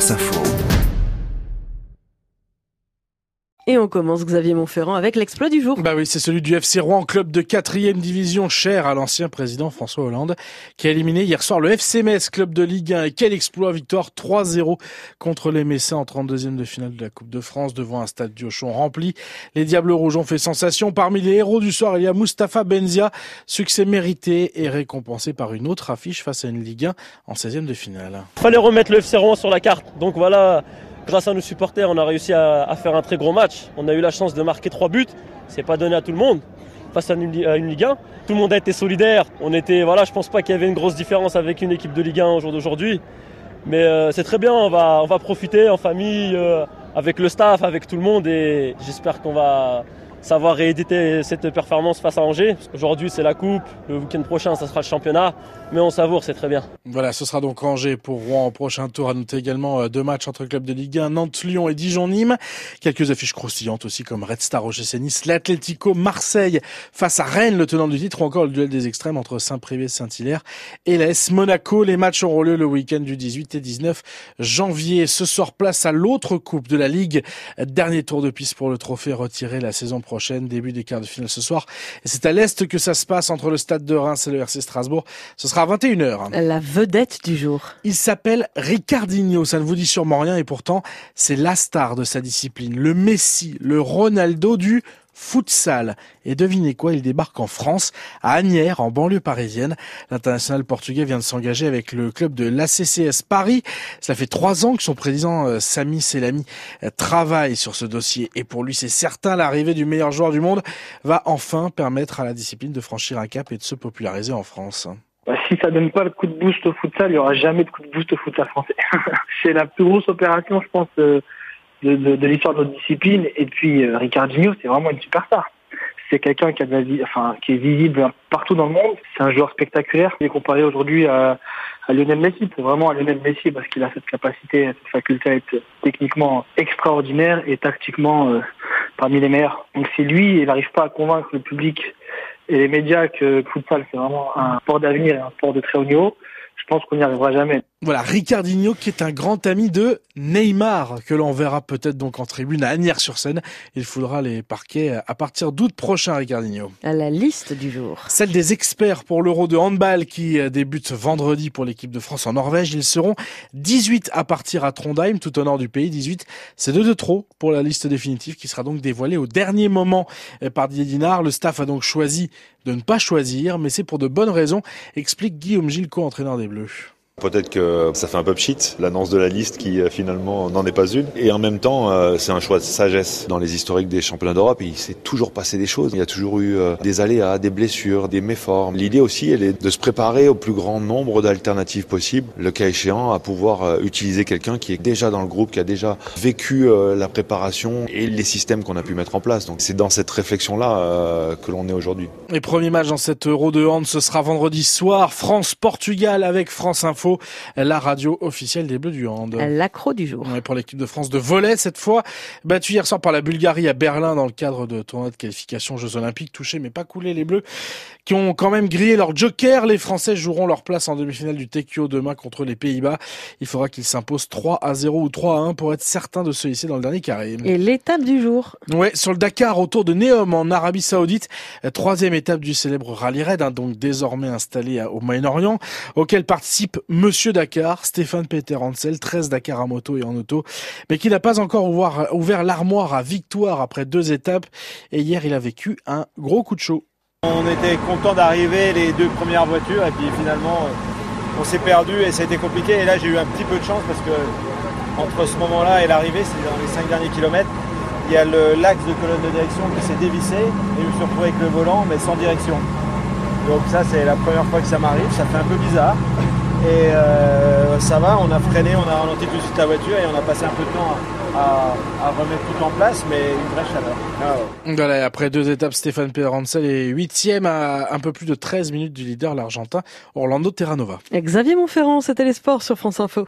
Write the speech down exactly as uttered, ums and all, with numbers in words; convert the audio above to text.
France Info. Et on commence, Xavier Montferrand, avec l'exploit du jour. Bah oui, c'est celui du F C Rouen, club de quatrième division, cher à l'ancien président François Hollande, qui a éliminé hier soir le F C Metz, club de Ligue un. Et quel exploit, victoire trois zéro contre les Messins en trente-deuxième de finale de la Coupe de France, devant un stade Diochon rempli. Les Diables Rouges ont fait sensation. Parmi les héros du soir, il y a Moustapha Benzia, succès mérité et récompensé par une autre affiche face à une Ligue un en seizième de finale. Fallait remettre le F C Rouen sur la carte, donc voilà. Grâce à nos supporters, on a réussi à, à faire un très gros match. On a eu la chance de marquer trois buts. C'est pas donné à tout le monde face à une, à une Ligue un. Tout le monde a été solidaire. On était, voilà, je pense pas qu'il y avait une grosse différence avec une équipe de Ligue un au jour d'aujourd'hui. Mais euh, c'est très bien. On va, on va profiter en famille, euh, avec le staff, avec tout le monde, et j'espère qu'on va savoir rééditer cette performance face à Angers. Aujourd'hui, c'est la coupe. Le week-end prochain, ça sera le championnat. Mais on savoure, c'est très bien. Voilà, ce sera donc Angers pour Rouen au prochain tour. À noter également deux matchs entre clubs de Ligue un, Nantes, Lyon et Dijon-Nîmes. Quelques affiches croustillantes aussi comme Red Star O G C Nice, l'Atlético Marseille face à Rennes, le tenant du titre, ou encore le duel des extrêmes entre Saint-Privé, Saint-Hilaire et l'A S Monaco. Les matchs auront lieu le week-end du dix-huit et dix-neuf janvier. Ce soir, place à l'autre coupe de la Ligue. Dernier tour de piste pour le trophée retiré la saison prochaine. Prochaine, début des quarts de finale ce soir. Et c'est à l'Est que ça se passe entre le Stade de Reims et le R C Strasbourg. Ce sera à vingt et une heures. La vedette du jour. Il s'appelle Ricardinho. Ça ne vous dit sûrement rien et pourtant, c'est la star de sa discipline. Le Messi, le Ronaldo du futsal. Et devinez quoi, il débarque en France, à Asnières, en banlieue parisienne. L'international portugais vient de s'engager avec le club de l'A C C S Paris. Cela fait trois ans que son président euh, Sami Selami euh, travaille sur ce dossier. Et pour lui, c'est certain, l'arrivée du meilleur joueur du monde va enfin permettre à la discipline de franchir un cap et de se populariser en France. Bah, si ça donne pas le coup de boost au futsal, il y aura jamais de coup de boost au futsal français. C'est la plus grosse opération, je pense, euh, de, de, de l'histoire de notre discipline. Et puis euh, Ricardinho, c'est vraiment une superstar. C'est quelqu'un qui a de la vie, enfin qui est visible partout dans le monde. C'est un joueur spectaculaire. Il est comparé aujourd'hui à, à Lionel Messi, vraiment à Lionel Messi, parce qu'il a cette capacité, cette faculté à être techniquement extraordinaire et tactiquement euh, parmi les meilleurs. Donc c'est lui, il n'arrive pas à convaincre le public et les médias que le futsal c'est vraiment un sport d'avenir et un sport de très haut niveau. Je pense qu'on n'y arrivera jamais. Voilà, Ricardinho qui est un grand ami de Neymar, que l'on verra peut-être donc en tribune à Asnières-sur-Seine. Il faudra les parquets à partir d'août prochain, Ricardinho. À la liste du jour. Celle des experts pour l'Euro de handball qui débute vendredi pour l'équipe de France en Norvège. Ils seront dix-huit à partir à Trondheim, tout au nord du pays. dix-huit, c'est deux de trop pour la liste définitive qui sera donc dévoilée au dernier moment par Didier Dinard. Le staff a donc choisi de ne pas choisir, mais c'est pour de bonnes raisons, explique Guillaume Gilles, entraîneur des Bleus. Peut-être que ça fait un peu pchit, l'annonce de la liste qui finalement n'en est pas une. Et en même temps, c'est un choix de sagesse. Dans les historiques des championnats d'Europe, il s'est toujours passé des choses. Il y a toujours eu des aléas, des blessures, des méformes. L'idée aussi, elle est de se préparer au plus grand nombre d'alternatives possibles. Le cas échéant, à pouvoir utiliser quelqu'un qui est déjà dans le groupe, qui a déjà vécu la préparation et les systèmes qu'on a pu mettre en place. Donc c'est dans cette réflexion-là que l'on est aujourd'hui. Les premiers matchs dans cet Euro de hand, ce sera vendredi soir. France-Portugal avec France Info. La radio officielle des Bleus du hand. L'accro du jour. Ouais, pour l'équipe de France de volley, cette fois, battue hier soir par la Bulgarie à Berlin dans le cadre de tournoi de qualification Jeux Olympiques, touché mais pas coulé les Bleus, qui ont quand même grillé leur joker. Les Français joueront leur place en demi-finale du Tekio demain contre les Pays-Bas. Il faudra qu'ils s'imposent trois à zéro ou trois à un pour être certains de se hisser dans le dernier carré. Et l'étape du jour. Ouais, sur le Dakar, autour de Neom en Arabie Saoudite, troisième étape du célèbre Rallye Raid, hein, donc désormais installé au Moyen-Orient, auquel participe Monsieur Dakar, Stéphane Peter Hansel, treize Dakar à moto et en auto, mais qui n'a pas encore ouvert, ouvert l'armoire à victoire après deux étapes. Et hier, il a vécu un gros coup de chaud. On était content d'arriver les deux premières voitures et puis finalement, on s'est perdu et ça a été compliqué. Et là, j'ai eu un petit peu de chance parce que entre ce moment-là et l'arrivée, c'est dans les cinq derniers kilomètres, il y a le l'axe de colonne de direction qui s'est dévissé et je me suis retrouvé avec le volant mais sans direction. Donc ça, c'est la première fois que ça m'arrive, ça fait un peu bizarre. Et euh, ça va, on a freiné, on a ralenti tout de suite la voiture et on a passé un peu de temps à, à, à remettre tout en place, mais une vraie chaleur. Ah ouais. Voilà, après deux étapes, Stéphane Peter Hansel est huitième à un peu plus de treize minutes du leader, l'Argentin Orlando Terranova. Xavier Montferrand, c'était les sports sur France Info.